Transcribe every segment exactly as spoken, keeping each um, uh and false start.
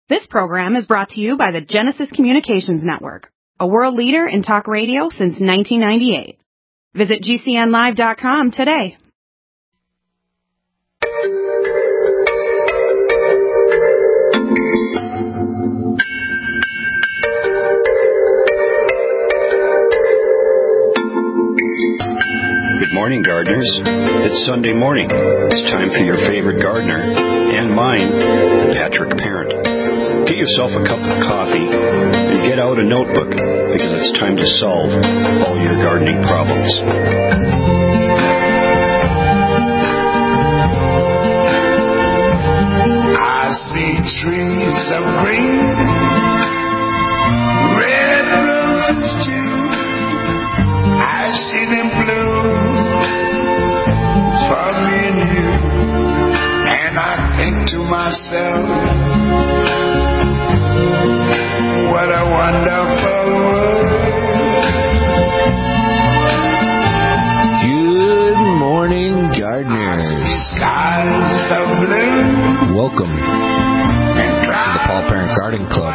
This program is brought to you by the Genesis Communications Network, a world leader in talk radio since nineteen ninety-eight. Visit G C N live dot com today. Good morning, gardeners. It's Sunday morning. It's time for your favorite gardener, and mine, Patrick Parent. Get yourself a cup of coffee and get out a notebook, because it's time to solve all your gardening problems. I see trees of green, red roses too. I see them bloom for me and you, and I think to myself, what a wonderful world. Good morning, gardeners. I see skies of blue. Welcome to the Paul Parent Garden Club.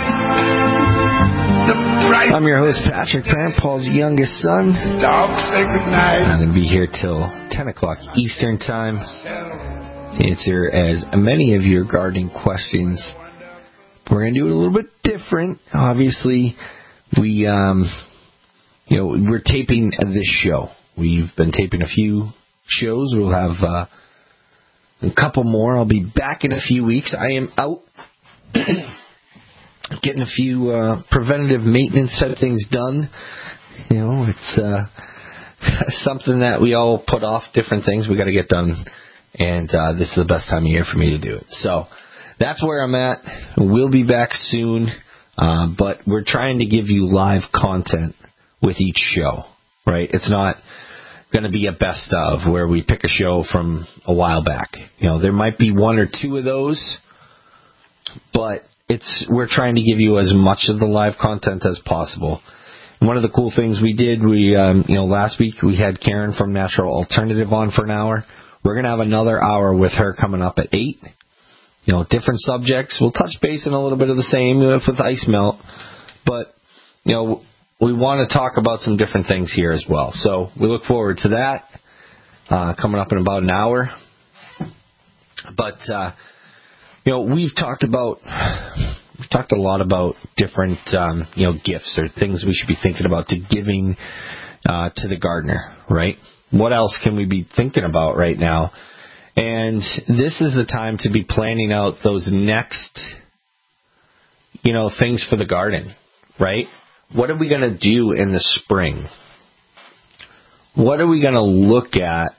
I'm your host, Patrick Parent, Paul's youngest son. Dog say goodnight. I'm going to be here till ten o'clock Eastern Time to answer as many of your gardening questions. We're going to do it a little bit different. Obviously, we, um, you know, we're taping this show. We've been taping a few shows. We'll have uh, a couple more. I'll be back in a few weeks. I am out getting a few uh, preventative maintenance type things done. You know, it's uh, something that we all put off, different things we got to get done, and uh, this is the best time of year for me to do it. So that's where I'm at. We'll be back soon, uh, but we're trying to give you live content with each show, right? It's not going to be a best of where we pick a show from a while back. You know, there might be one or two of those, but It's we're trying to give you as much of the live content as possible. And one of the cool things we did, we um, you know, last week we had Karen from Natural Alternative on for an hour. We're going to have another hour with her coming up at eight. You know, different subjects. We'll touch base in a little bit of the same with ice melt, but you know, we want to talk about some different things here as well. So we look forward to that uh, coming up in about an hour. But uh, you know, we've talked about we've talked a lot about different um, you know, gifts or things we should be thinking about to giving uh, to the gardener, right? What else can we be thinking about right now? And this is the time to be planning out those next, you know, things for the garden, right? What are we going to do in the spring? What are we going to look at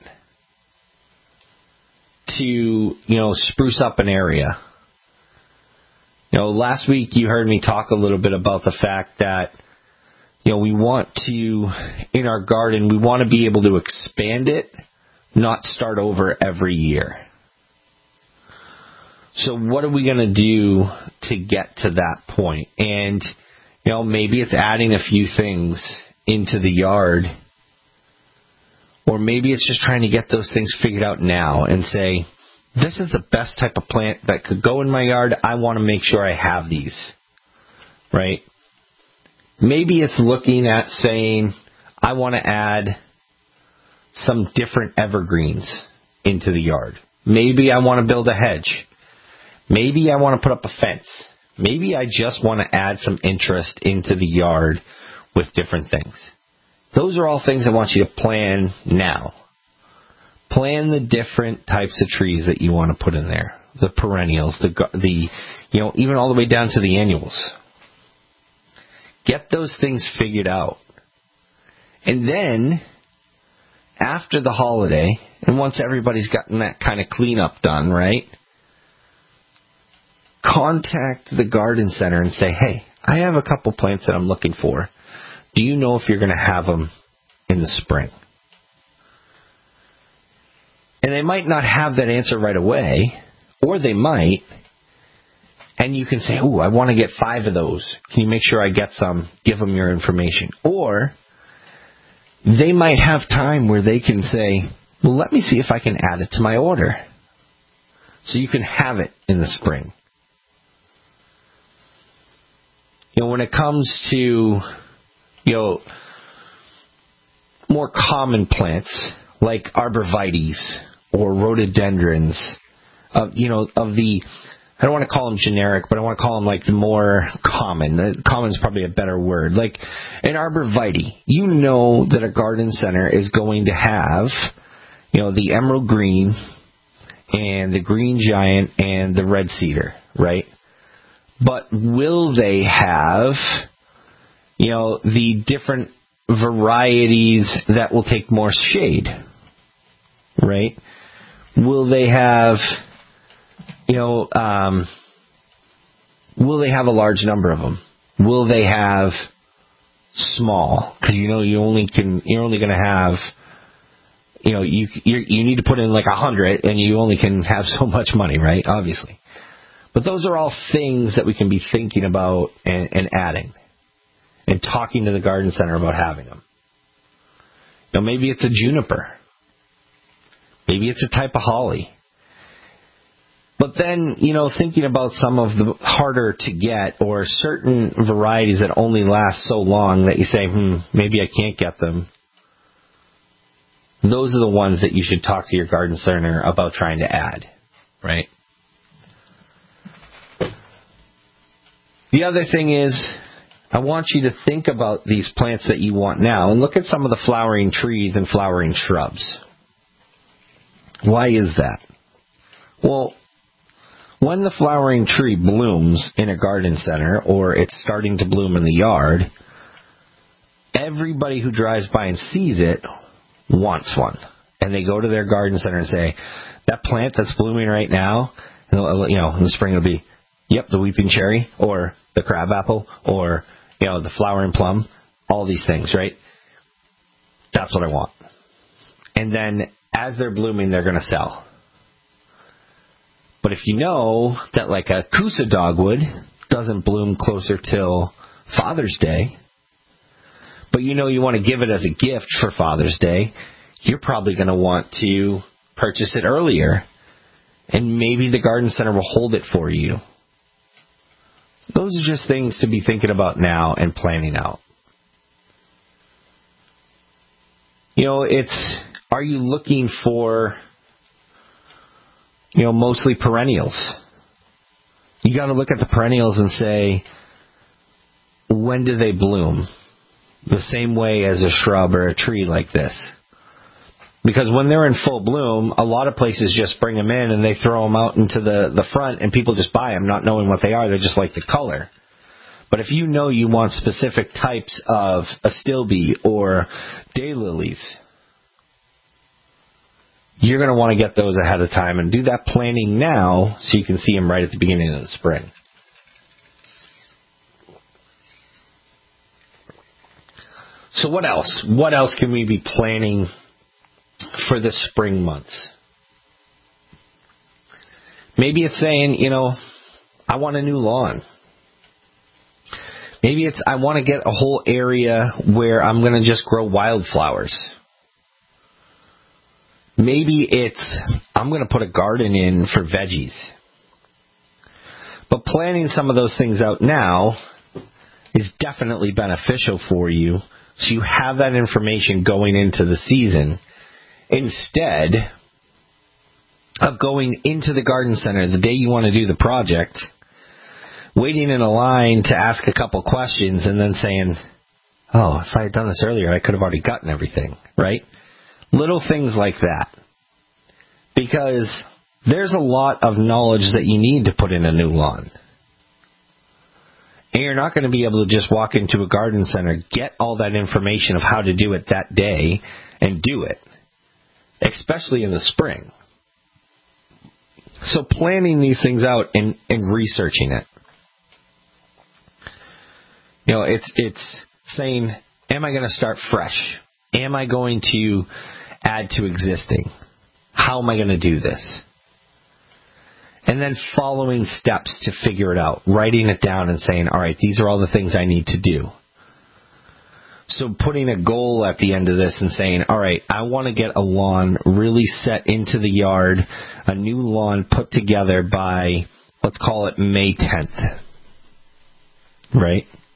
to, you know, spruce up an area? You know, last week you heard me talk a little bit about the fact that, you know, we want to, in our garden, we want to be able to expand it, not start over every year. So what are we going to do to get to that point? And, you know, maybe it's adding a few things into the yard, or maybe it's just trying to get those things figured out now and say, this is the best type of plant that could go in my yard. I want to make sure I have these, right? Maybe it's looking at saying, I want to add some different evergreens into the yard. Maybe I want to build a hedge. Maybe I want to put up a fence. Maybe I just want to add some interest into the yard with different things. Those are all things I want you to plan now. Plan the different types of trees that you want to put in there. The perennials, the, the, you know, even all the way down to the annuals. Get those things figured out. And then, after the holiday, and once everybody's gotten that kind of cleanup done, right? Contact the garden center and say, hey, I have a couple plants that I'm looking for. Do you know if you're going to have them in the spring? And they might not have that answer right away, or they might, and you can say, oh, I want to get five of those. Can you make sure I get some? Give them your information. Or they might have time where they can say, well, let me see if I can add it to my order. So you can have it in the spring. know, when it comes to, you know, more common plants like arborvitaes or rhododendrons, of, you know, of the, I don't want to call them generic, but I want to call them like the more common. Common is probably a better word. Like an arborvitae, you know that a garden center is going to have, you know, the emerald green and the green giant and the red cedar, right? But will they have, you know, the different varieties that will take more shade, right? Will they have, you know, um, will they have a large number of them? Will they have small? Because you know you only can, you're only going to have, you know, you you you need to put in like a hundred, and you only can have so much money, right? Obviously, but those are all things that we can be thinking about and, and adding, and talking to the garden center about having them. You know, maybe it's a juniper, maybe it's a type of holly. But then, you know, thinking about some of the harder to get or certain varieties that only last so long that you say, hmm, maybe I can't get them. Those are the ones that you should talk to your garden center about trying to add, right? The other thing is, I want you to think about these plants that you want now and look at some of the flowering trees and flowering shrubs. Why is that? Well, when the flowering tree blooms in a garden center or it's starting to bloom in the yard, everybody who drives by and sees it wants one. And they go to their garden center and say, that plant that's blooming right now, you know, in the spring it'll be, yep, the weeping cherry or the crabapple or, you know, the flowering plum, all these things, right? That's what I want. And then as they're blooming, they're going to sell. But if you know that like a Coosa dogwood doesn't bloom closer till Father's Day, but you know you want to give it as a gift for Father's Day, you're probably going to want to purchase it earlier, and maybe the garden center will hold it for you. Those are just things to be thinking about now and planning out. You know, it's, are you looking for, you know, mostly perennials? You got to look at the perennials and say, when do they bloom? The same way as a shrub or a tree like this. Because when they're in full bloom, a lot of places just bring them in and they throw them out into the, the front and people just buy them not knowing what they are. They just like the color. But if you know you want specific types of astilbe or daylilies, you're going to want to get those ahead of time and do that planning now so you can see them right at the beginning of the spring. So what else? What else can we be planning for the spring months? Maybe it's saying, you know, I want a new lawn. Maybe it's I want to get a whole area where I'm going to just grow wildflowers. Maybe it's I'm going to put a garden in for veggies. But planning some of those things out now is definitely beneficial for you, so you have that information going into the season instead of going into the garden center the day you want to do the project, waiting in a line to ask a couple questions and then saying, oh, if I had done this earlier, I could have already gotten everything, right? Little things like that. Because there's a lot of knowledge that you need to put in a new lawn. And you're not going to be able to just walk into a garden center, get all that information of how to do it that day, and do it. Especially in the spring. So planning these things out and, and researching it. You know, it's it's saying, am I going to start fresh? Am I going to add to existing? How am I going to do this? And then following steps to figure it out. Writing it down and saying, all right, these are all the things I need to do. So putting a goal at the end of this and saying, all right, I want to get a lawn really set into the yard, a new lawn put together by, let's call it May tenth. Right?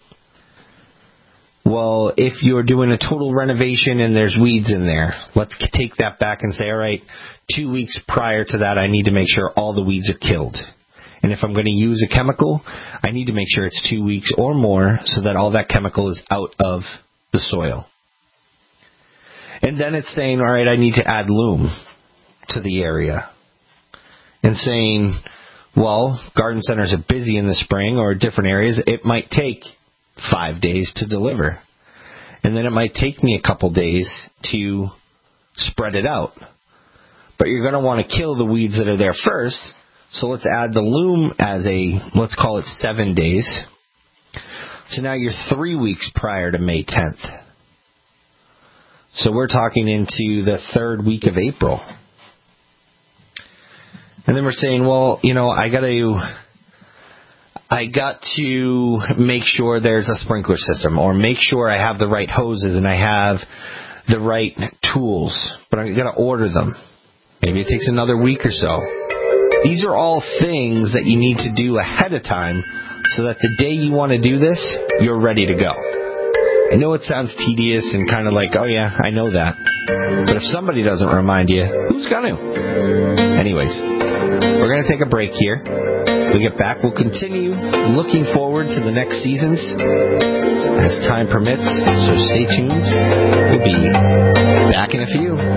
well, if you're doing a total renovation and there's weeds in there, let's take that back and say, all right, two weeks prior to that, I need to make sure all the weeds are killed. And if I'm going to use a chemical, I need to make sure it's two weeks or more so that all that chemical is out of the soil. And then it's saying, all right, I need to add loam to the area. And saying, well, garden centers are busy in the spring or different areas. It might take five days to deliver. And then it might take me a couple days to spread it out. But you're going to want to kill the weeds that are there first. So let's add the loam as a, let's call it seven days. So now you're three weeks prior to May tenth. So we're talking into the third week of April. And then we're saying, well, you know, I got to, I got to make sure there's a sprinkler system, or make sure I have the right hoses and I have the right tools, but I'm going to order them. Maybe it takes another week or so. These are all things that you need to do ahead of time so that the day you want to do this, you're ready to go. I know it sounds tedious and kind of like, oh yeah, I know that. But if somebody doesn't remind you, who's going to? Anyways, we're going to take a break here. When we get back, we'll continue looking forward to the next seasons as time permits. So stay tuned. We'll be back in a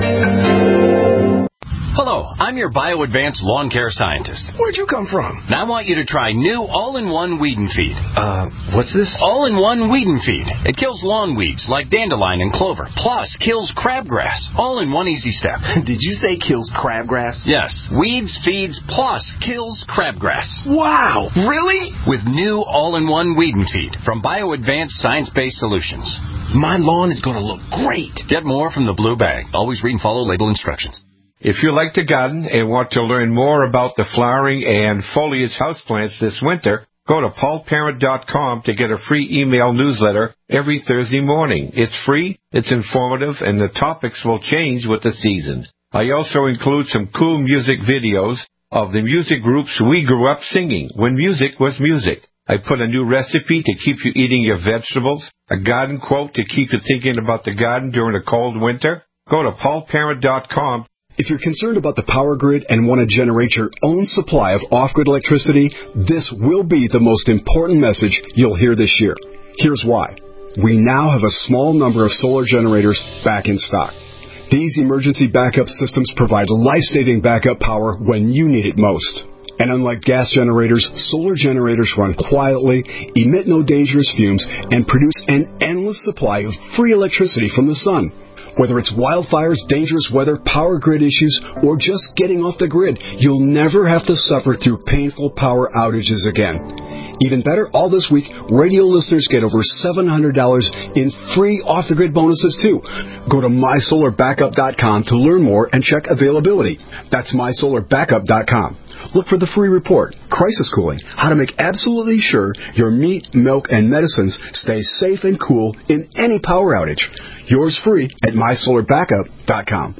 few. Hello, I'm your BioAdvanced lawn care scientist. Where'd you come from? Now I want you to try new all-in-one weed and feed. Uh, what's this? All-in-one weed and feed. It kills lawn weeds like dandelion and clover, plus kills crabgrass. All in one easy step. Did you say kills crabgrass? Yes, weeds, feeds, plus kills crabgrass. Wow, really? With new all-in-one weed and feed from BioAdvanced Science-Based Solutions. My lawn is going to look great. Get more from the blue bag. Always read and follow label instructions. If you like to garden and want to learn more about the flowering and foliage houseplants this winter, go to paul parent dot com to get a free email newsletter every Thursday morning. It's free, it's informative, and the topics will change with the seasons. I also include some cool music videos of the music groups we grew up singing when music was music. I put a new recipe to keep you eating your vegetables, a garden quote to keep you thinking about the garden during a cold winter. Go to paul parent dot com. If you're concerned about the power grid and want to generate your own supply of off-grid electricity, this will be the most important message you'll hear this year. Here's why. We now have a small number of solar generators back in stock. These emergency backup systems provide life-saving backup power when you need it most. And unlike gas generators, solar generators run quietly, emit no dangerous fumes, and produce an endless supply of free electricity from the sun. Whether it's wildfires, dangerous weather, power grid issues, or just getting off the grid, you'll never have to suffer through painful power outages again. Even better, all this week, radio listeners get over seven hundred dollars in free off-the-grid bonuses, too. Go to my solar backup dot com to learn more and check availability. That's my solar backup dot com. Look for the free report, Crisis Cooling, how to make absolutely sure your meat, milk, and medicines stay safe and cool in any power outage. Yours free at my solar backup dot com.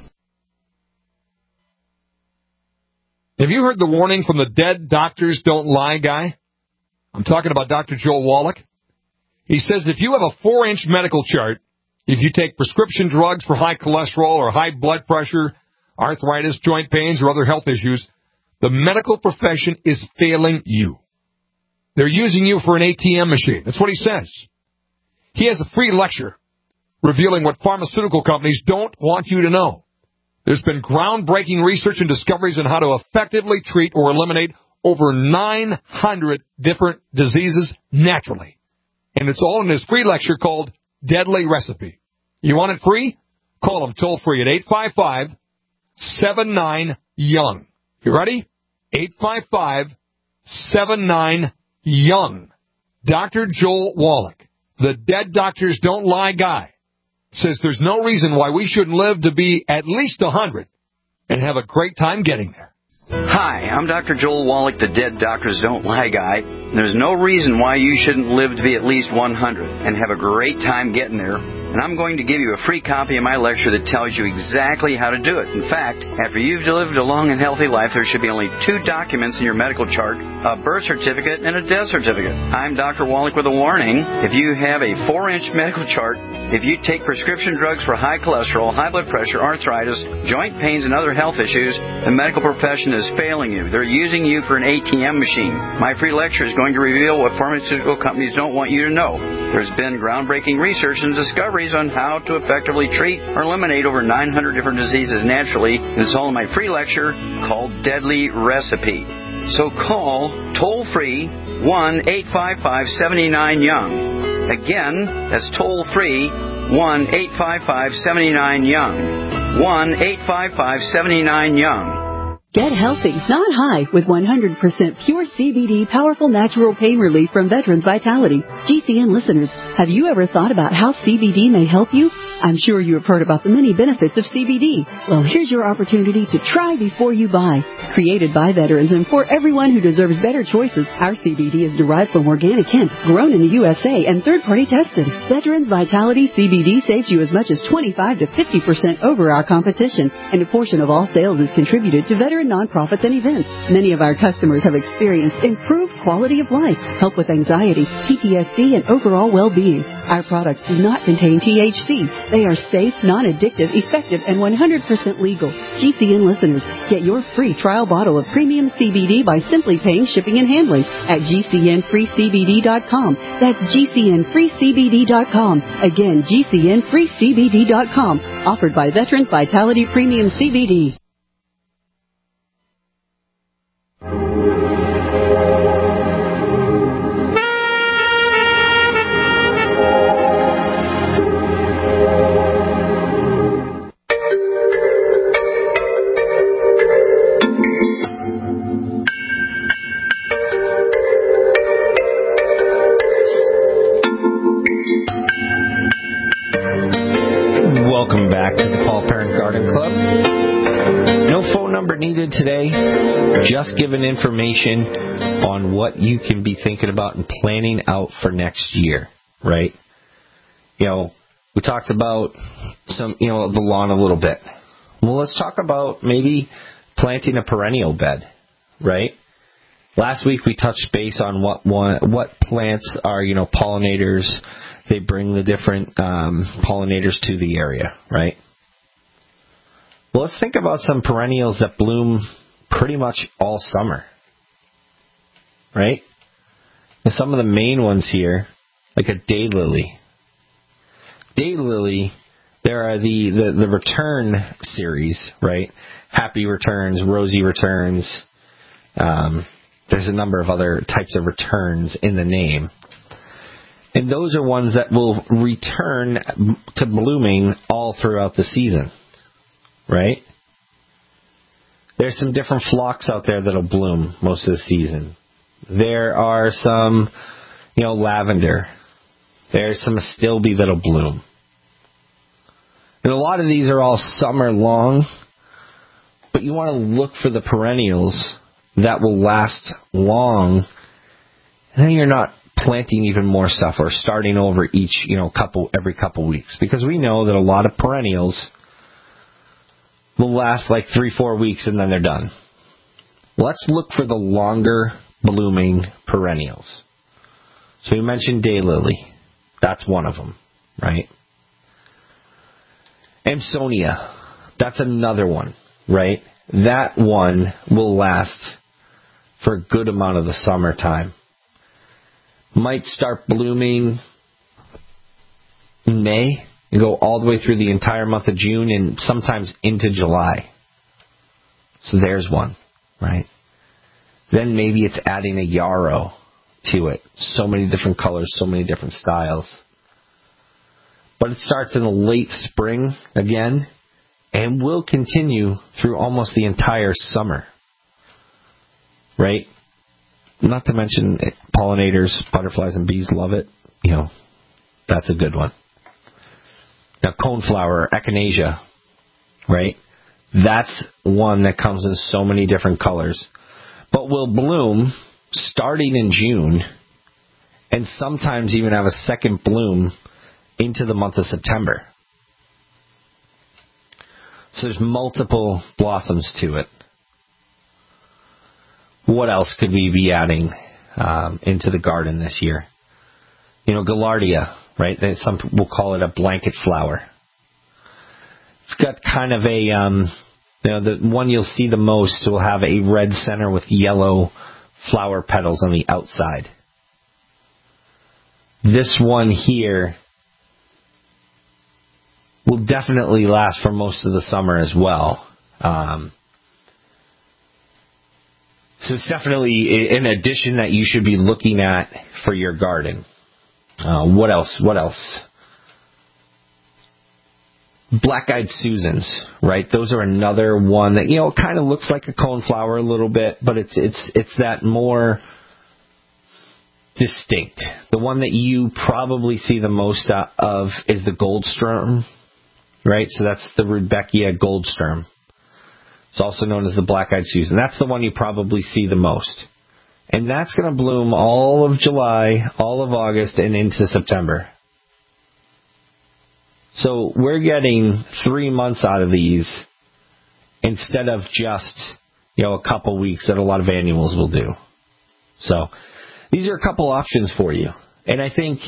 Have you heard the warning from the Dead Doctors Don't Lie guy? I'm talking about Doctor Joel Wallach. He says if you have a four-inch medical chart, if you take prescription drugs for high cholesterol or high blood pressure, arthritis, joint pains, or other health issues, the medical profession is failing you. They're using you for an A T M machine. That's what he says. He has a free lecture revealing what pharmaceutical companies don't want you to know. There's been groundbreaking research and discoveries on how to effectively treat or eliminate over nine hundred different diseases naturally. And it's all in his free lecture called Deadly Recipe. You want it free? Call him toll free at eight five five, seven nine, young. You ready? eight five five, seven nine, young. Doctor Joel Wallach, the Dead Doctors Don't Lie guy, says there's no reason why we shouldn't live to be at least one hundred and have a great time getting there. Hi, I'm Doctor Joel Wallach, the Dead Doctors Don't Lie guy. There's no reason why you shouldn't live to be at least one hundred and have a great time getting there. and I'm going to give you a free copy of my lecture that tells you exactly how to do it. In fact, after you've lived a long and healthy life, there should be only two documents in your medical chart, a birth certificate and a death certificate. I'm Doctor Wallach with a warning. If you have a four-inch medical chart, if you take prescription drugs for high cholesterol, high blood pressure, arthritis, joint pains, and other health issues, the medical profession is failing you. They're using you for an A T M machine. My free lecture is going to reveal what pharmaceutical companies don't want you to know. There's been groundbreaking research and discoveries on how to effectively treat or eliminate over nine hundred different diseases naturally. And it's all in my free lecture called Deadly Recipe. So call toll-free one eight five five, seven nine, young. Again, that's toll-free one eight five five, seven nine, young. one eight five five, seven nine, young. Get healthy, not high, with one hundred percent pure C B D powerful natural pain relief from Veterans Vitality. G C N listeners, have you ever thought about how C B D may help you? I'm sure you have heard about the many benefits of C B D. Well, here's your opportunity to try before you buy. Created by veterans and for everyone who deserves better choices, our C B D is derived from organic hemp, grown in the U S A, and third-party tested. Veterans Vitality C B D saves you as much as twenty-five to fifty percent over our competition, and a portion of all sales is contributed to veteran nonprofits and events. Many of our customers have experienced improved quality of life, help with anxiety, P T S D, and overall well-being. Our products do not contain T H C. They are safe, non-addictive, effective, and one hundred percent legal. G C N listeners, get your free trial bottle of premium C B D by simply paying shipping and handling at G C N free C B D dot com. That's G C N free C B D dot com. Again, G C N free C B D dot com. Offered by Veterans Vitality Premium C B D. Welcome back to the Paul Parent Garden Club. No phone number needed today. Just giving information on what you can be thinking about and planning out for next year, right? You know, we talked about some, you know, the lawn a little bit. Well, let's talk about maybe planting a perennial bed, right? Last week we touched base on what one, what plants are, you know, pollinators. They bring the different um, pollinators to the area, right? Well, let's think about some perennials that bloom pretty much all summer, right? And some of the main ones here, like a daylily. Daylily, there are the, the, the return series, right? Happy returns, rosy returns. Um, there's a number of other types of returns in the name. And those are ones that will return to blooming all throughout the season, right? There's some different phlox out there that'll bloom most of the season. There are some, you know, lavender. There's some astilbe that'll bloom. And a lot of these are all summer long, but you want to look for the perennials that will last long, and then you're not planting even more stuff or starting over each, you know, couple every couple weeks, because we know that a lot of perennials will last like three, four weeks and then they're done. Let's look for the longer blooming perennials. So you mentioned daylily. That's one of them, right? Amsonia. That's another one, right? That one will last for a good amount of the summertime. Might start blooming in May and go all the way through the entire month of June and sometimes into July. So there's one, right? Then maybe it's adding a yarrow to it. So many different colors, so many different styles. But it starts in the late spring again and will continue through almost the entire summer, right? Not to mention pollinators, butterflies, and bees love it. You know, that's a good one. Now, coneflower, echinacea, right? That's one that comes in so many different colors, but will bloom starting in June and sometimes even have a second bloom into the month of September. So there's multiple blossoms to it. What else could we be adding um, into the garden this year? You know, Gaillardia, right? Some people call it a blanket flower. It's got kind of a, um, you know, the one you'll see the most will have a red center with yellow flower petals on the outside. This one here will definitely last for most of the summer as well. Um, so it's definitely an addition that you should be looking at for your garden. Uh, what else? What else? Black-eyed Susans, right? Those are another one that, you know, kind of looks like a coneflower a little bit, but it's it's it's that more distinct. The one that you probably see the most of is the Goldsturm, right? So that's the Rudbeckia Goldsturm. It's also known as the Black-eyed Susan. That's the one you probably see the most. And that's going to bloom all of July, all of August, and into September. So we're getting three months out of these instead of just, you know, a couple weeks that a lot of annuals will do. So these are a couple options for you. And I think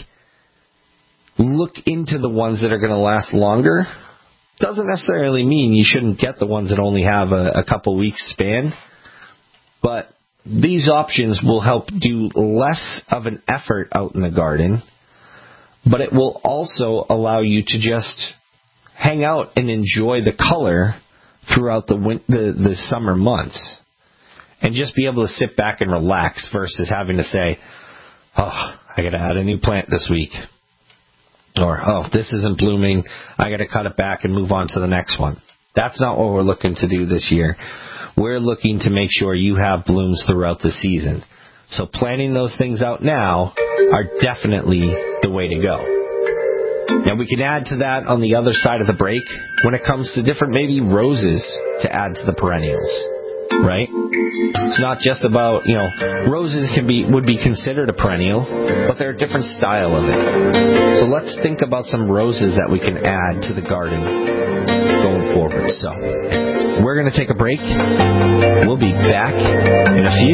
look into the ones that are going to last longer. Doesn't necessarily mean you shouldn't get the ones that only have a, a couple weeks span. But these options will help do less of an effort out in the garden. But it will also allow you to just hang out and enjoy the color throughout the, win- the the summer months. And just be able to sit back and relax versus having to say, oh, I got to add a new plant this week. Or, oh, this isn't blooming. I got to cut it back and move on to the next one. That's not what we're looking to do this year. We're looking to make sure you have blooms throughout the season. So planning those things out now are definitely the way to go. Now we can add to that on the other side of the break when it comes to different maybe roses to add to the perennials, right? It's not just about, you know, roses can be would be considered a perennial, but they're a different style of it. So let's think about some roses that we can add to the garden going forward. So we're going to take a break. We'll be back in a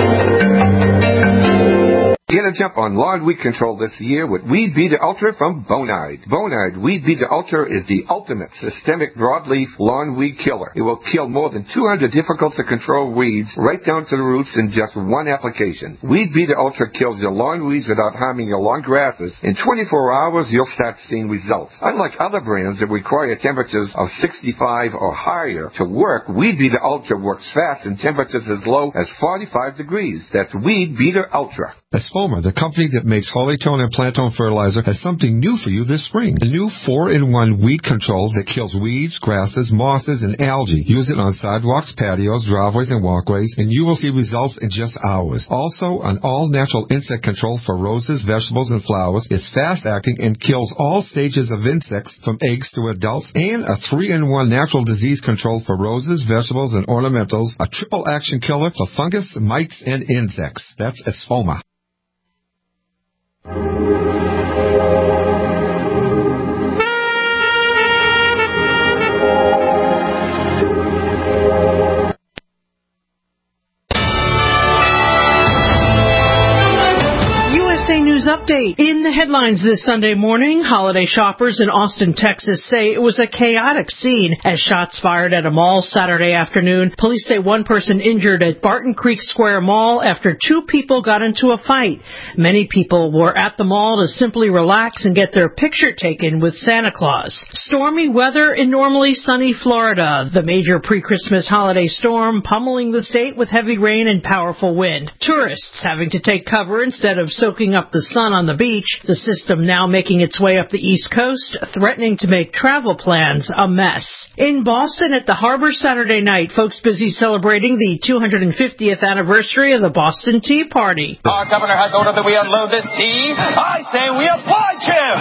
few. Get a jump on lawn weed control this year with Weed Beater Ultra from Bonide. Bonide Weed Beater Ultra is the ultimate systemic broadleaf lawn weed killer. It will kill more than two hundred difficult to control weeds right down to the roots in just one application. Weed Beater Ultra kills your lawn weeds without harming your lawn grasses. In twenty-four hours, you'll start seeing results. Unlike other brands that require temperatures of sixty-five or higher to work, Weed Beater Ultra works fast in temperatures as low as forty-five degrees. That's Weed Beater Ultra. Espoma, the company that makes Holytone and Plantone fertilizer, has something new for you this spring. A new four in one weed control that kills weeds, grasses, mosses, and algae. Use it on sidewalks, patios, driveways, and walkways, and you will see results in just hours. Also, an all-natural insect control for roses, vegetables, and flowers is fast-acting and kills all stages of insects from eggs to adults, and a three in one natural disease control for roses, vegetables, and ornamentals, a triple-action killer for fungus, mites, and insects. That's Espoma. News update. In the headlines this Sunday morning, holiday shoppers in Austin, Texas say it was a chaotic scene as shots fired at a mall Saturday afternoon. Police say one person injured at Barton Creek Square Mall after two people got into a fight. Many people were at the mall to simply relax and get their picture taken with Santa Claus. Stormy weather in normally sunny Florida. The major pre-Christmas holiday storm pummeling the state with heavy rain and powerful wind. Tourists having to take cover instead of soaking up the sun on the beach. The system now making its way up the East Coast, threatening to make travel plans a mess. In Boston at the Harbor Saturday night, folks busy celebrating the two hundred fiftieth anniversary of the Boston Tea Party. Our governor has ordered that we unload this tea. I say we oblige him!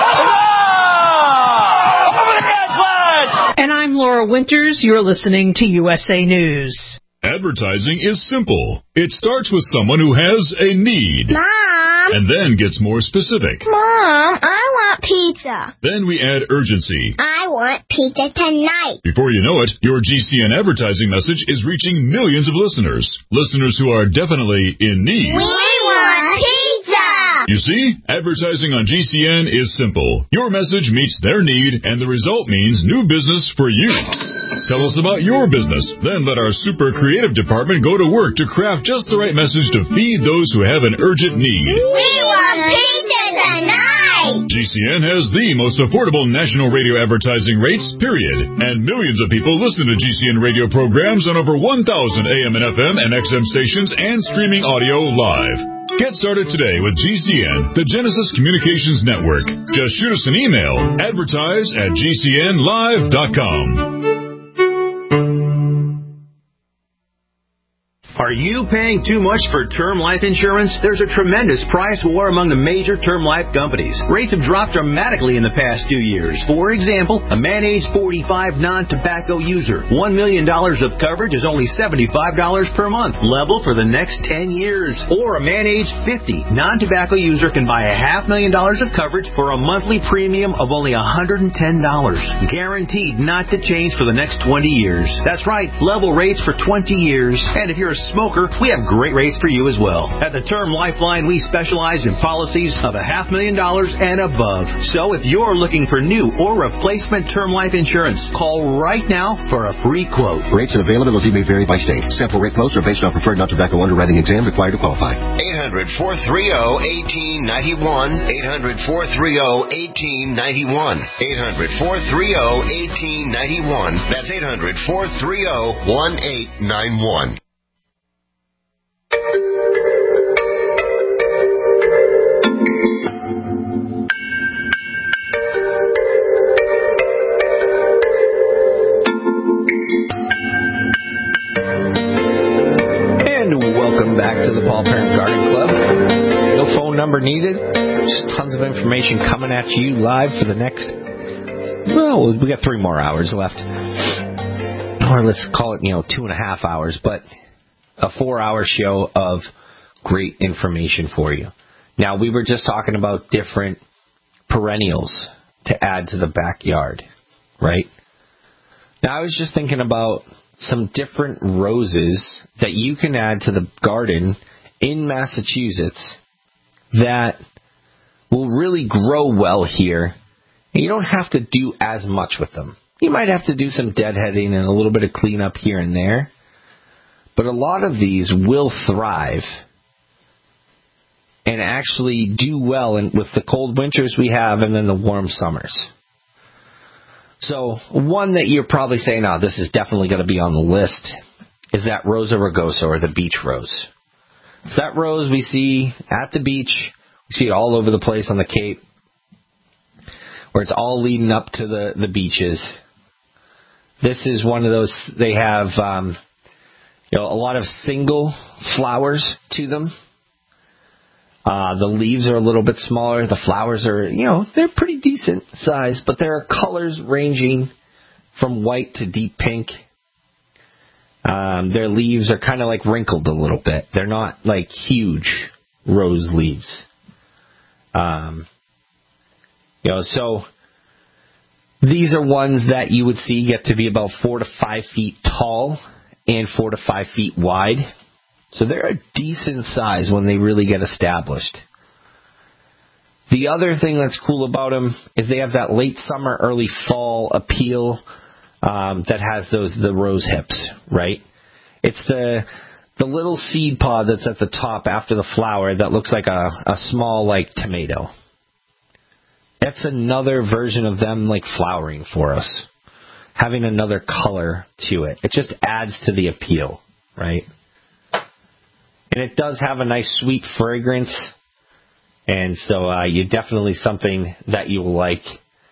Over the edge, lads! And I'm Laura Winters. You're listening to U S A News. Advertising is simple. It starts with someone who has a need. Mom! And then gets more specific. Mom, I want pizza. Then we add urgency. I want pizza tonight. Before you know it, your G C N advertising message is reaching millions of listeners. Listeners who are definitely in need. We want pizza! You see, advertising on G C N is simple. Your message meets their need, and the result means new business for you. Tell us about your business. Then let our super creative department go to work to craft just the right message to feed those who have an urgent need. We want pizza tonight! G C N has the most affordable national radio advertising rates, period. And millions of people listen to G C N radio programs on over one thousand A M and F M and X M stations and streaming audio live. Get started today with G C N, the Genesis Communications Network. Just shoot us an email, advertise at G C N live dot com. Are you paying too much for term life insurance? There's a tremendous price war among the major term life companies. Rates have dropped dramatically in the past two years. For example, a man age forty-five non-tobacco user, one million dollars of coverage is only seventy-five dollars per month, level for the next ten years. Or a man age fifty non-tobacco user can buy a half million dollars of coverage for a monthly premium of only one hundred ten dollars. Guaranteed not to change for the next twenty years. That's right, level rates for twenty years. And if you're a smoker, we have great rates for you as well. At the Term Lifeline, we specialize in policies of a half million dollars and above. So if you're looking for new or replacement term life insurance, call right now for a free quote. Rates and availability may vary by state. Sample rate quotes are based on preferred non-tobacco underwriting exam required to qualify. eight hundred, four three zero, one eight nine one. eight hundred, four three zero, one eight nine one. eight hundred, four three zero, one eight nine one. That's eight hundred, four three zero, one eight nine one. Back to the Paul Parent Garden Club. No phone number needed. Just tons of information coming at you live for the next, well, we got three more hours left. Or let's call it, you know, two and a half hours, but a four-hour show of great information for you. Now, we were just talking about different perennials to add to the backyard, right? Now, I was just thinking about some different roses that you can add to the garden in Massachusetts that will really grow well here. And you don't have to do as much with them. You might have to do some deadheading and a little bit of cleanup here and there. But a lot of these will thrive and actually do well in, with the cold winters we have and then the warm summers. So one that you're probably saying, oh, this is definitely going to be on the list, is that Rosa rugosa, or the beach rose. It's that rose we see at the beach. We see it all over the place on the Cape, where it's all leading up to the, the beaches. This is one of those, they have um, you know, a lot of single flowers to them. Uh, the leaves are a little bit smaller. The flowers are, you know, they're pretty decent size, but there are colors ranging from white to deep pink. Um, their leaves are kind of like wrinkled a little bit. They're not like huge rose leaves. Um, you know, so these are ones that you would see get to be about four to five feet tall and four to five feet wide. So they're a decent size when they really get established. The other thing that's cool about them is they have that late summer, early fall appeal um, that has those the rose hips, right? It's the the little seed pod that's at the top after the flower that looks like a, a small like tomato. That's another version of them like flowering for us, having another color to it. It just adds to the appeal, right? And it does have a nice sweet fragrance, and so uh, you definitely something that you will like.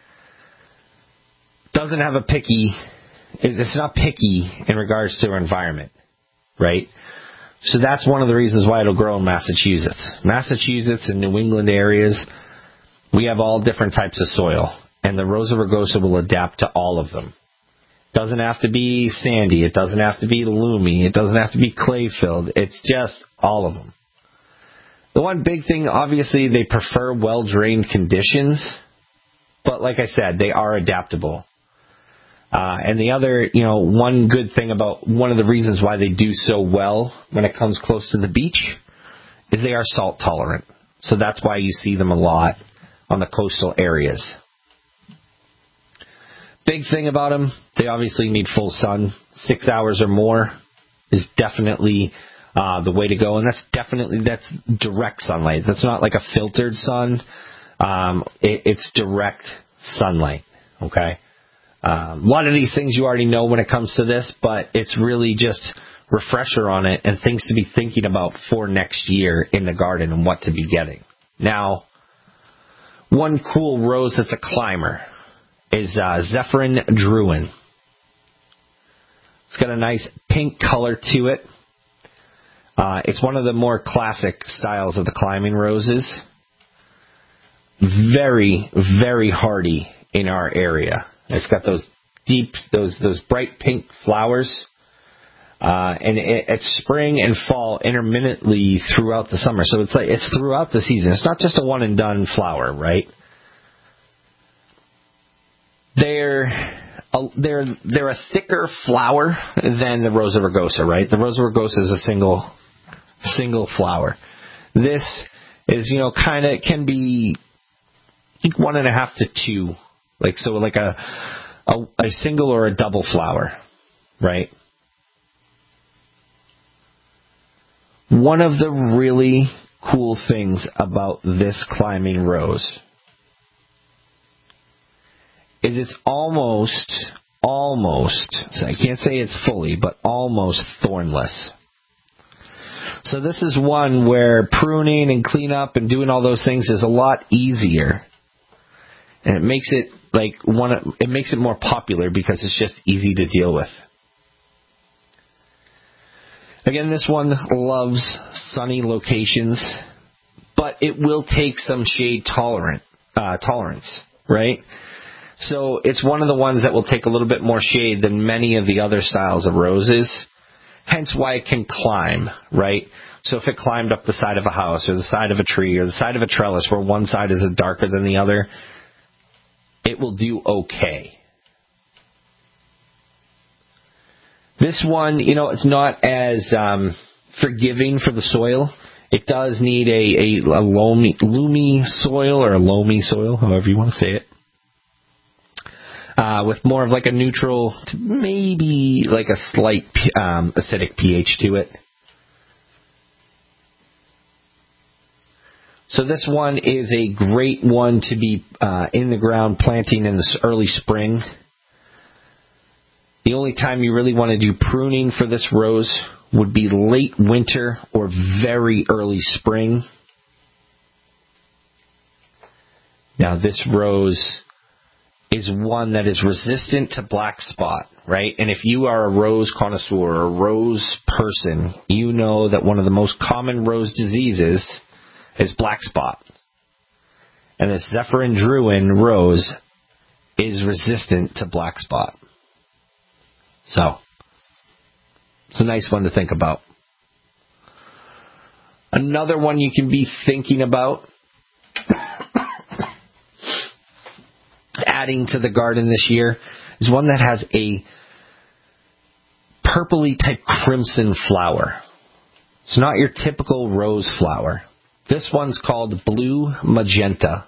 Doesn't have a picky, it's not picky in regards to our environment, right? So that's one of the reasons why it'll grow in Massachusetts. Massachusetts and New England areas, we have all different types of soil, and the Rosa rugosa will adapt to all of them. Doesn't have to be sandy. It doesn't have to be loomy. It doesn't have to be clay-filled. It's just all of them. The one big thing, obviously, they prefer well-drained conditions. But like I said, they are adaptable. Uh, and the other, you know, one good thing about one of the reasons why they do so well when it comes close to the beach is they are salt tolerant. So that's why you see them a lot on the coastal areas. Big thing about them, they obviously need full sun. Six hours or more is definitely uh, the way to go. And that's definitely, that's direct sunlight. That's not like a filtered sun. Um, it, it's direct sunlight, okay? Um, a lot of these things you already know when it comes to this, but it's really just refresher on it and things to be thinking about for next year in the garden and what to be getting. Now, one cool rose that's a climber is uh, Zephyrin Druin. It's got a nice pink color to it. Uh, it's one of the more classic styles of the climbing roses. Very, very hardy in our area. It's got those deep, those those bright pink flowers, uh, and it, it's spring and fall intermittently throughout the summer. So it's like it's throughout the season. It's not just a one and done flower, right? They're a, they're they're a thicker flower than the Rosa rugosa, right? The Rosa rugosa is a single single flower. This is, you know, kind of can be, I think, one and a half to two. Like, so like a, a a single or a double flower, right? One of the really cool things about this climbing rose is it's almost, almost, so I can't say it's fully, but almost thornless. So this is one where pruning and cleanup and doing all those things is a lot easier. And it makes it like one. It makes it more popular because it's just easy to deal with. Again, this one loves sunny locations, but it will take some shade tolerant uh, tolerance, right? So it's one of the ones that will take a little bit more shade than many of the other styles of roses. Hence why it can climb, right? So if it climbed up the side of a house or the side of a tree or the side of a trellis where one side is darker than the other, it will do okay. This one, you know, it's not as um, forgiving for the soil. It does need a, a, a loamy, loomy soil or a loamy soil, however you want to say it, uh, with more of like a neutral, maybe like a slight um, acidic pH to it. So this one is a great one to be uh, in the ground planting in the early spring. The only time you really want to do pruning for this rose would be late winter or very early spring. Now this rose is one that is resistant to black spot, right? And if you are a rose connoisseur or a rose person, you know that one of the most common rose diseases is black spot. And this Zephyrin Druin rose is resistant to black spot. So, it's a nice one to think about. Another one you can be thinking about adding to the garden this year is one that has a purpley type crimson flower. It's not your typical rose flower. This one's called Blue Magenta.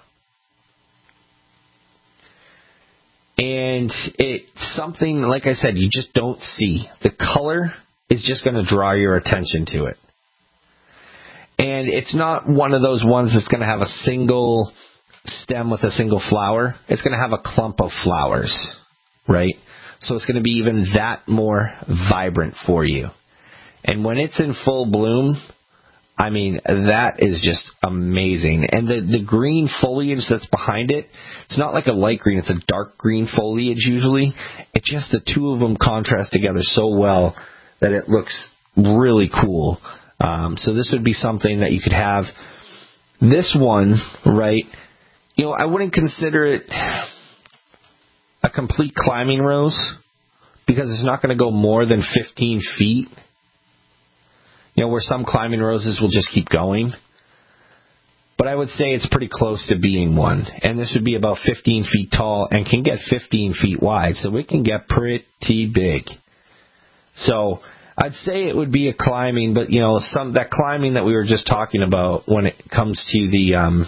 And it's something, like I said, you just don't see. The color is just going to draw your attention to it. And it's not one of those ones that's going to have a single stem with a single flower. It's going to have a clump of flowers, right? So it's going to be even that more vibrant for you. And when it's in full bloom, I mean, that is just amazing. And the, the green foliage that's behind it, it's not like a light green, it's a dark green foliage usually. It's just the two of them contrast together so well that it looks really cool. Um, so this would be something that you could have. This one, right, you know, I wouldn't consider it a complete climbing rose because it's not going to go more than fifteen feet. You know, where some climbing roses will just keep going. but I would say it's pretty close to being one. And this would be about fifteen feet tall and can get fifteen feet wide, so it can get pretty big. So I'd say it would be a climbing, but, you know, some that climbing that we were just talking about when it comes to the um,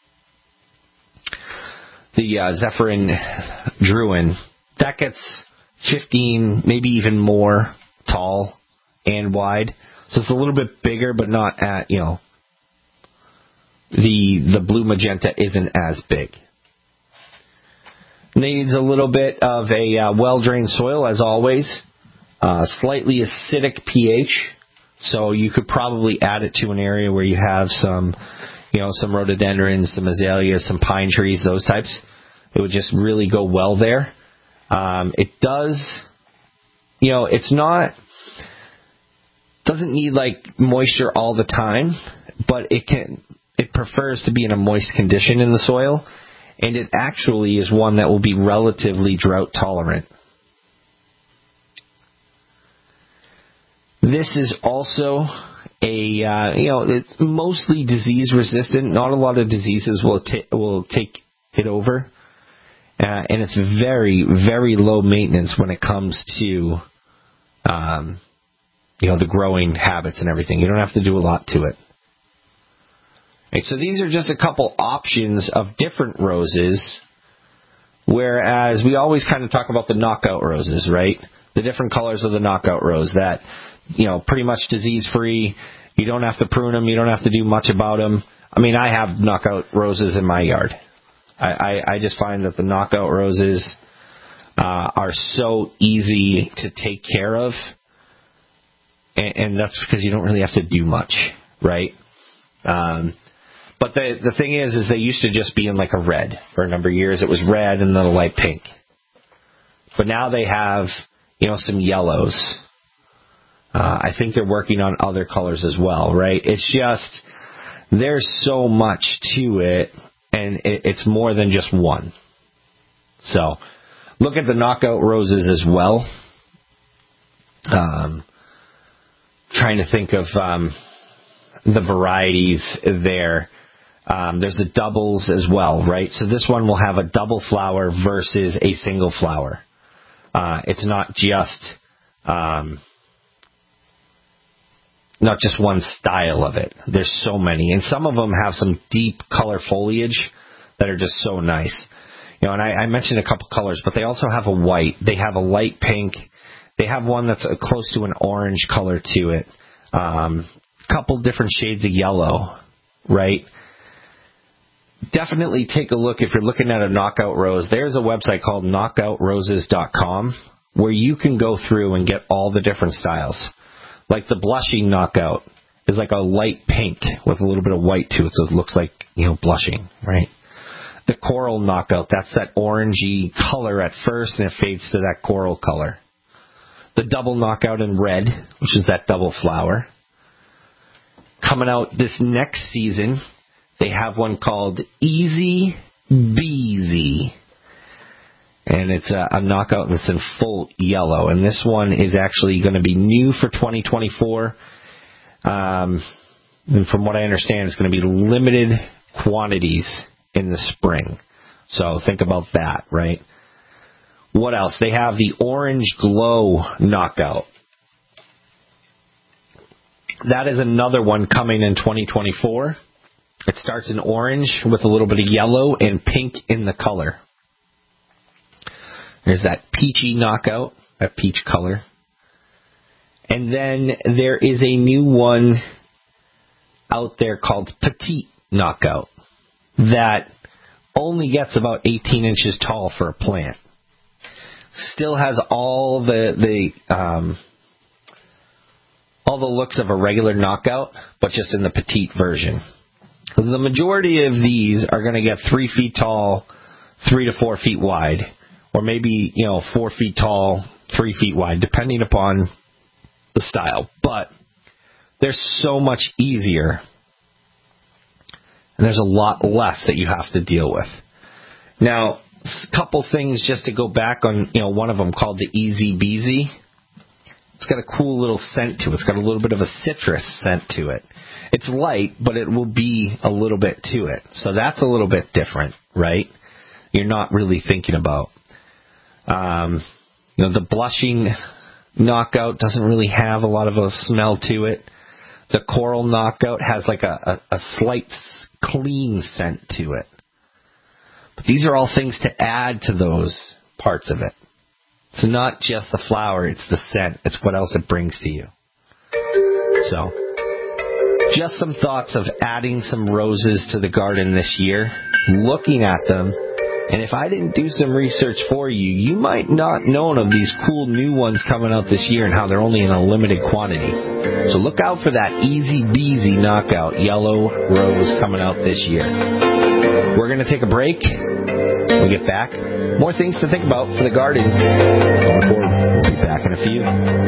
the uh, Zephyrin Druin, that gets fifteen, maybe even more tall and wide. So it's a little bit bigger, but not at, you know, the the blue magenta isn't as big. Needs a little bit of a uh, well-drained soil, as always. Uh, slightly acidic pH, so you could probably add it to an area where you have some, you know, some rhododendrons, some azaleas, some pine trees, those types. It would just really go well there. Um, it does, you know, it's not, doesn't need like moisture all the time, but it can, it prefers to be in a moist condition in the soil, and it actually is one that will be relatively drought tolerant. This is also a, uh, you know, it's mostly disease resistant. Not a lot of diseases will, ta- will take it over. Uh, and it's very, very low maintenance when it comes to, um, you know, the growing habits and everything. You don't have to do a lot to it. Right, so these are just a couple options of different roses, whereas we always kind of talk about the knockout roses, right? The different colors of the knockout rose that, you know, pretty much disease-free. You don't have to prune them. You don't have to do much about them. I mean, I have knockout roses in my yard. I, I, I just find that the knockout roses uh, are so easy to take care of, and, and that's because you don't really have to do much, right? Um, but the the thing is, is they used to just be in like a red for a number of years. It was red and then a light pink. But now they have, you know, some yellows. Uh, I think they're working on other colors as well, right? It's just, there's so much to it, and it, it's more than just one. So, look at the knockout roses as well. Um, trying to think of um, the varieties there. Um, there's the doubles as well, right? So this one will have a double flower versus a single flower. Uh, it's not just... Um, Not just one style of it. There's so many. And some of them have some deep color foliage that are just so nice. You know, and I, I mentioned a couple colors, but they also have a white. They have a light pink. They have one that's a, close to an orange color to it. A um, couple different shades of yellow, right? Definitely take a look if you're looking at a knockout rose. There's a website called knockout roses dot com where you can go through and get all the different styles. Like the blushing knockout is like a light pink with a little bit of white to it, so it looks like, you know, blushing, right? The coral knockout, that's that orangey color at first, and it fades to that coral color. The double knockout in red, which is that double flower. Coming out this next season, they have one called Easy Beezy. And it's a, a knockout that's in full yellow. And this one is actually going to be new for twenty twenty-four. Um, and from what I understand, it's going to be limited quantities in the spring. So think about that, right? What else? They have the Orange Glow knockout. That is another one coming in twenty twenty-four. It starts in orange with a little bit of yellow and pink in the color. There's that peachy knockout, that peach color. And then there is a new one out there called Petite Knockout that only gets about eighteen inches tall for a plant. Still has all the the um, all the looks of a regular knockout, but just in the petite version. Because the majority of these are going to get three feet tall, three to four feet wide. Or maybe, you know, four feet tall, three feet wide, depending upon the style. But they're so much easier. And there's a lot less that you have to deal with. Now, a couple things just to go back on, you know, one of them called the Easy Beezy. It's got a cool little scent to it. It's got a little bit of a citrus scent to it. It's light, but it will be a little bit to it. So that's a little bit different, right? You're not really thinking about. Um, you know, the blushing knockout doesn't really have a lot of a smell to it. The coral knockout has like a, a, a slight clean scent to it. But these are all things to add to those parts of it. It's not just the flower, it's the scent. It's what else it brings to you. So, just some thoughts of adding some roses to the garden this year, looking at them, and if I didn't do some research for you, you might not know of these cool new ones coming out this year and how they're only in a limited quantity. So look out for that Easy Beasy knockout yellow rose coming out this year. We're going to take a break. We'll get back. More things to think about for the garden going forward. We'll be back in a few.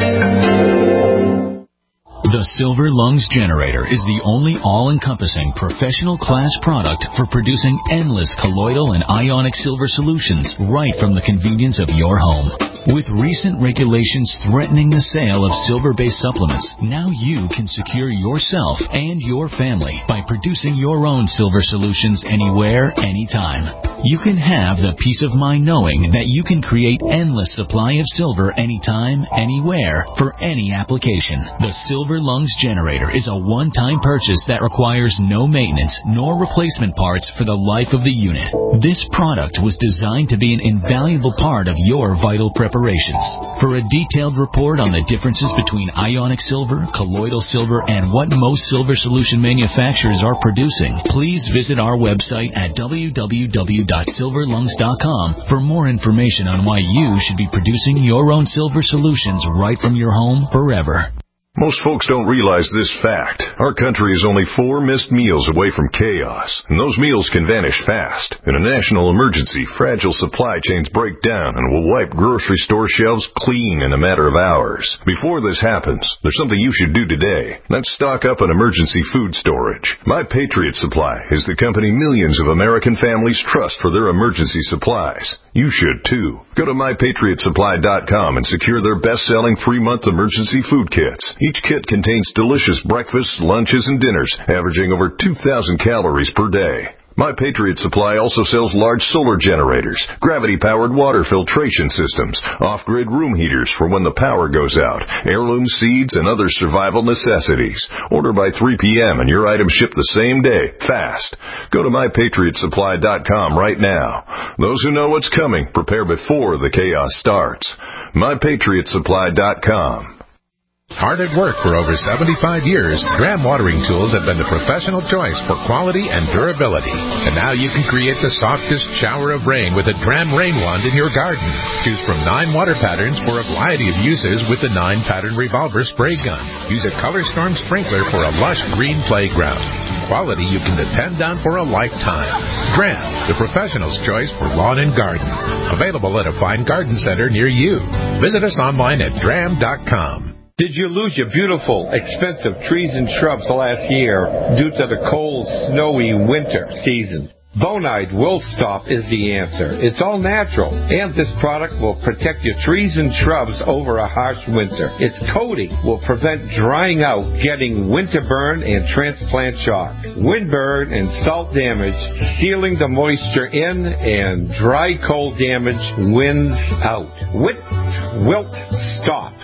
The Silver Lungs Generator is the only all-encompassing professional class product for producing endless colloidal and ionic silver solutions right from the convenience of your home. With recent regulations threatening the sale of silver-based supplements, now you can secure yourself and your family by producing your own silver solutions anywhere, anytime. You can have the peace of mind knowing that you can create endless supply of silver anytime, anywhere, for any application. The Silver Lungs Generator is a one-time purchase that requires no maintenance nor replacement parts for the life of the unit. This product was designed to be an invaluable part of your vital preparations. For a detailed report on the differences between ionic silver, colloidal silver, and what most silver solution manufacturers are producing, please visit our website at w w w dot silver lungs dot com for more information on why you should be producing your own silver solutions right from your home forever. Most folks don't realize this fact. Our country is only four missed meals away from chaos, and those meals can vanish fast. In a national emergency, fragile supply chains break down and will wipe grocery store shelves clean in a matter of hours. Before this happens, there's something you should do today. That's stock up on emergency food storage. My Patriot Supply is the company millions of American families trust for their emergency supplies. You should too. Go to my patriot supply dot com and secure their best-selling three-month emergency food kits. Each kit contains delicious breakfasts, lunches, and dinners, averaging over two thousand calories per day. My Patriot Supply also sells large solar generators, gravity-powered water filtration systems, off-grid room heaters for when the power goes out, heirloom seeds, and other survival necessities. Order by three p.m. and your items ship the same day, fast. Go to my patriot supply dot com right now. Those who know what's coming, prepare before the chaos starts. my patriot supply dot com. Hard at work for over seventy-five years, Dram Watering Tools have been the professional choice for quality and durability. And now you can create the softest shower of rain with a Dram Rain Wand in your garden. Choose from nine water patterns for a variety of uses with the nine pattern revolver spray gun. Use a Color Storm sprinkler for a lush green playground. Quality you can depend on for a lifetime. Dram, the professional's choice for lawn and garden. Available at a fine garden center near you. Visit us online at dram dot com. Did you lose your beautiful, expensive trees and shrubs last year due to the cold, snowy winter season? Bonide Will Stop is the answer. It's all natural, and this product will protect your trees and shrubs over a harsh winter. Its coating will prevent drying out, getting winter burn and transplant shock, windburn and salt damage, sealing the moisture in, and dry cold damage winds out. Wit, Wilt, Stop.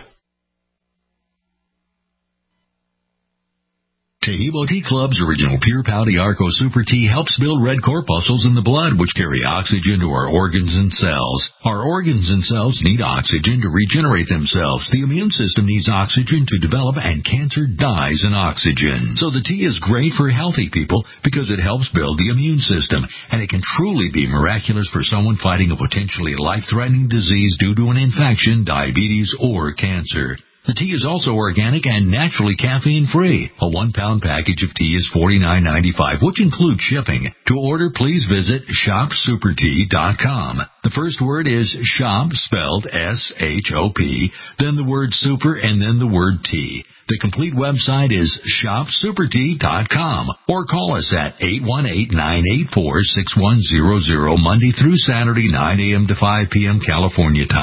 Tahibo Tea Club's original Pure Pouty Arco Super Tea helps build red corpuscles in the blood, which carry oxygen to our organs and cells. Our organs and cells need oxygen to regenerate themselves. The immune system needs oxygen to develop, and cancer dies in oxygen. So the tea is great for healthy people because it helps build the immune system, and it can truly be miraculous for someone fighting a potentially life-threatening disease due to an infection, diabetes, or cancer. The tea is also organic and naturally caffeine-free. A one-pound package of tea is forty-nine ninety-five, which includes shipping. To order, please visit shop super tea dot com. The first word is shop, spelled S H O P, then the word super, and then the word tea. The complete website is shop super tea dot com, or call us at eight one eight, nine eight four, six one zero zero, Monday through Saturday, nine a.m. to five p.m. California time.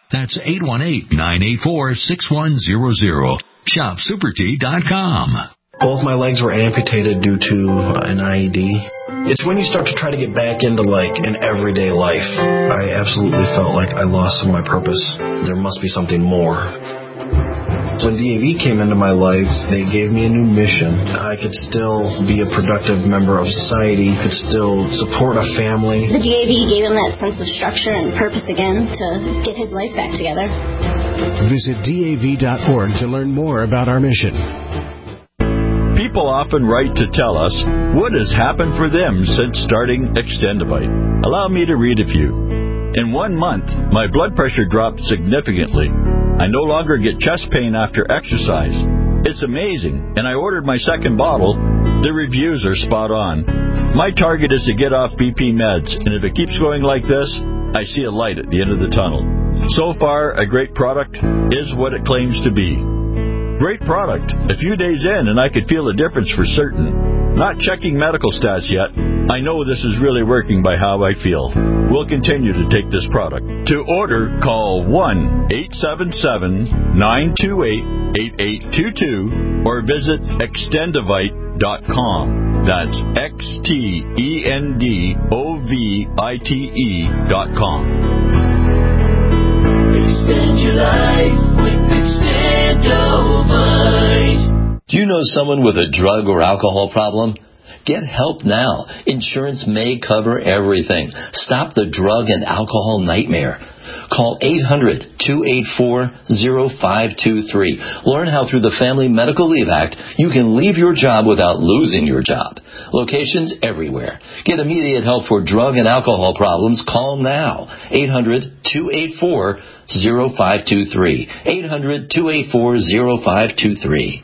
That's eight one eight, nine eight four, six one zero zero. shop super tea dot com. Both my legs were amputated due to an I E D. It's when you start to try to get back into, like, an everyday life. I absolutely felt like I lost some of my purpose. There must be something more. When D A V came into my life, they gave me a new mission. I could still be a productive member of society, could still support a family. The D A V gave him that sense of structure and purpose again to get his life back together. Visit D A V dot org to learn more about our mission. People often write to tell us what has happened for them since starting Extendivite. Allow me to read a few. In one month, my blood pressure dropped significantly. I no longer get chest pain after exercise. It's amazing, and I ordered my second bottle. The reviews are spot on. My target is to get off B P meds, and if it keeps going like this, I see a light at the end of the tunnel. So far, a great product is what it claims to be. Great product. A few days in, and I could feel a difference for certain. Not checking medical stats yet. I know this is really working by how I feel. We'll continue to take this product. To order, call one eight seven seven, nine two eight, eight eight two two or visit extendivite dot com. That's X T E N D O V I T E dot com. Extend your life with Extendivite. Do you know someone with a drug or alcohol problem? Get help now. Insurance may cover everything. Stop the drug and alcohol nightmare. Call eight hundred, two eight four, zero five two three. Learn how through the Family Medical Leave Act you can leave your job without losing your job. Locations everywhere. Get immediate help for drug and alcohol problems. Call now. eight hundred, two eight four, zero five two three. eight hundred, two eight four, zero five two three.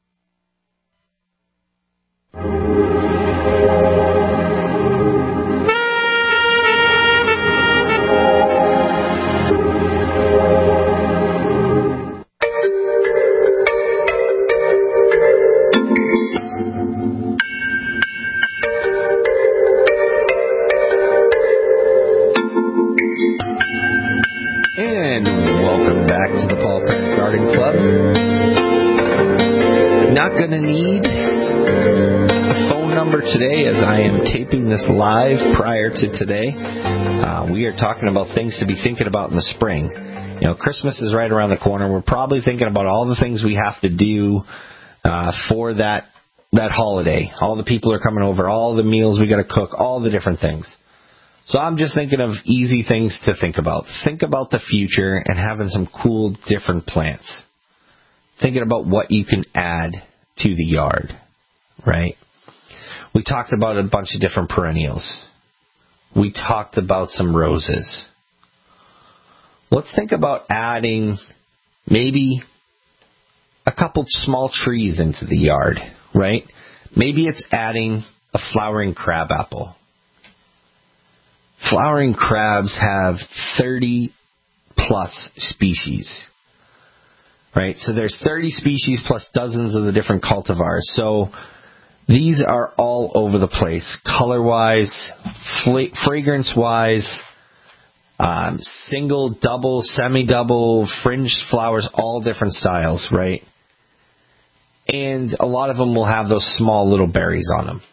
Today, as I am taping this live prior to today, uh, we are talking about things to be thinking about in the spring. You know, Christmas is right around the corner. We're probably thinking about all the things we have to do uh, for that that holiday. All the people are coming over, all the meals we got to cook, all the different things. So I'm just thinking of easy things to think about. Think about the future and having some cool different plants. Thinking about what you can add to the yard, right? We talked about a bunch of different perennials. We talked about some roses. Let's think about adding maybe a couple small trees into the yard, right? Maybe it's adding a flowering crabapple. Flowering crabs have thirty plus species, right? So there's thirty species plus dozens of the different cultivars. So these are all over the place, color-wise, fla- fragrance-wise, um, single, double, semi-double, fringed flowers, all different styles, right? And a lot of them will have those small little berries on them.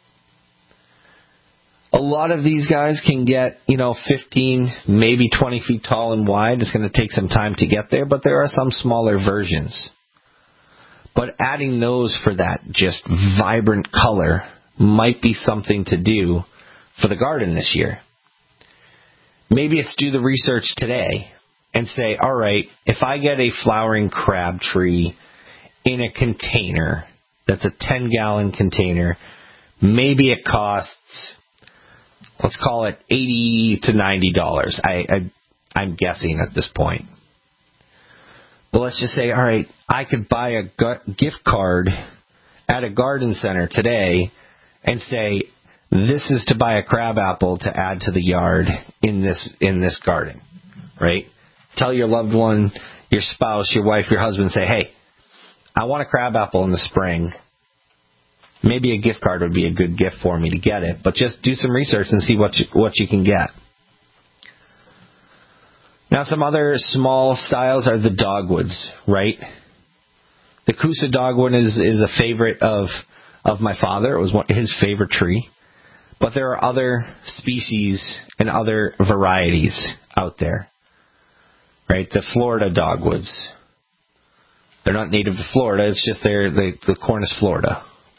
A lot of these guys can get, you know, fifteen, maybe twenty feet tall and wide. It's going to take some time to get there, but there are some smaller versions. But adding those for that just vibrant color might be something to do for the garden this year. Maybe it's do the research today and say, all right, if I get a flowering crab tree in a container that's a ten-gallon container, maybe it costs, let's call it eighty to ninety dollars. I, I, I'm guessing at this point. But let's just say, all right, I could buy a gift card at a garden center today and say, this is to buy a crabapple to add to the yard in this in this garden, right? Tell your loved one, your spouse, your wife, your husband, say, hey, I want a crabapple in the spring. Maybe a gift card would be a good gift for me to get it, but just do some research and see what you, what you can get. Now, some other small styles are the dogwoods, right? The Coosa dogwood is, is a favorite of, of my father. It was one, his favorite tree. But there are other species and other varieties out there, right? The Florida dogwoods. They're not native to Florida. It's just they're, the, the Cornus Florida.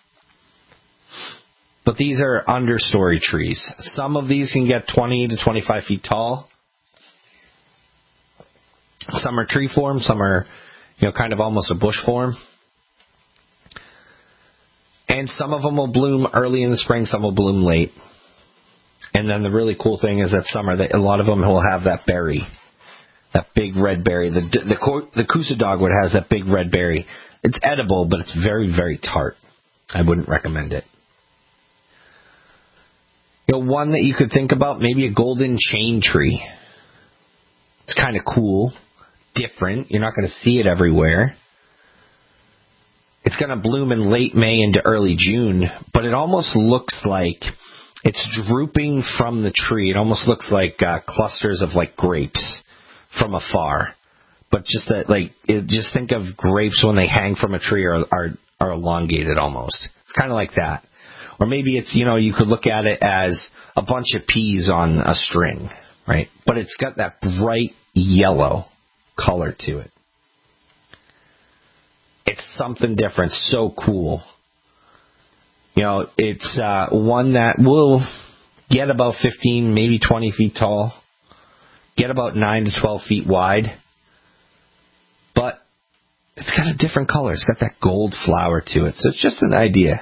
But these are understory trees. Some of these can get twenty to twenty-five feet tall. Some are tree form. Some are, you know, kind of almost a bush form. And some of them will bloom early in the spring. Some will bloom late. And then the really cool thing is that summer, that a lot of them will have that berry, that big red berry. The the the Coosa dogwood has that big red berry. It's edible, but it's very, very tart. I wouldn't recommend it. You know, one that you could think about, maybe a golden chain tree. It's kind of cool, different. You're not going to see it everywhere. It's going to bloom in late May into early June, but it almost looks like it's drooping from the tree. It almost looks like uh, clusters of like grapes from afar. But just that, like, it, just think of grapes when they hang from a tree are are, are elongated almost. It's kind of like that. Or maybe it's, you know, you could look at it as a bunch of peas on a string, right? But it's got that bright yellow color to it. It's something different, so cool. You know, it's uh, one that will get about fifteen, maybe twenty feet tall, get about nine to twelve feet wide, but it's got a different color. It's got that gold flower to it, so it's just an idea.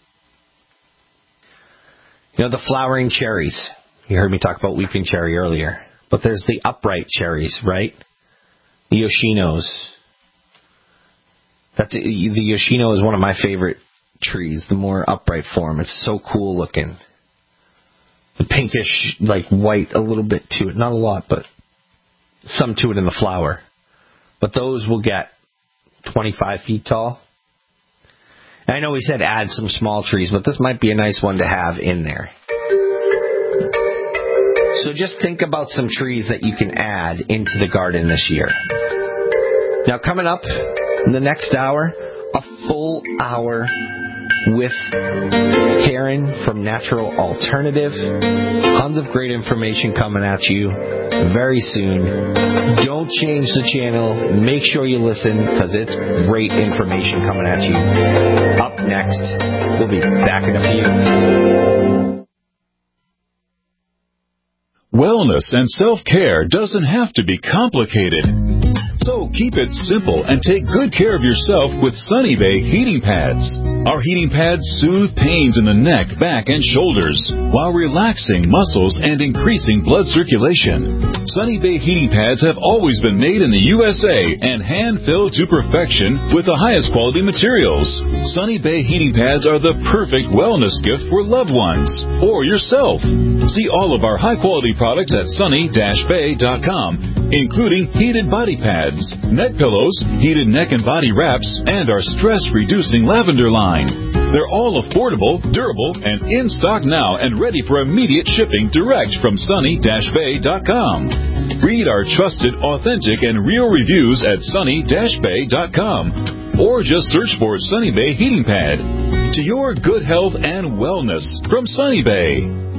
You know, the flowering cherries. You heard me talk about weeping cherry earlier. But there's the upright cherries, right? The Yoshinos. That's, the Yoshino is one of my favorite trees, the more upright form. It's so cool looking. The pinkish, like white, a little bit to it. Not a lot, but some to it in the flower. But those will get twenty-five feet tall. I know we said add some small trees, but this might be a nice one to have in there. So just think about some trees that you can add into the garden this year. Now, coming up in the next hour, a full hour with Karen from Natural Alternative. Tons of great information coming at you very soon. Don't change the channel. Make sure you listen, because it's great information coming at you. Up next, we'll be back in a few. Wellness and self-care doesn't have to be complicated. So keep it simple and take good care of yourself with Sunny Bay heating pads. Our heating pads soothe pains in the neck, back, and shoulders while relaxing muscles and increasing blood circulation. Sunny Bay heating pads have always been made in the U S A and hand-filled to perfection with the highest quality materials. Sunny Bay heating pads are the perfect wellness gift for loved ones or yourself. See all of our high-quality products at sunny dash bay dot com, including heated body pads, neck pillows, heated neck and body wraps, and our stress-reducing lavender line. They're all affordable, durable, and in stock now and ready for immediate shipping direct from sunny dash bay dot com. Read our trusted, authentic, and real reviews at sunny dash bay dot com, or just search for Sunny Bay Heating Pad. To your good health and wellness from Sunny Bay.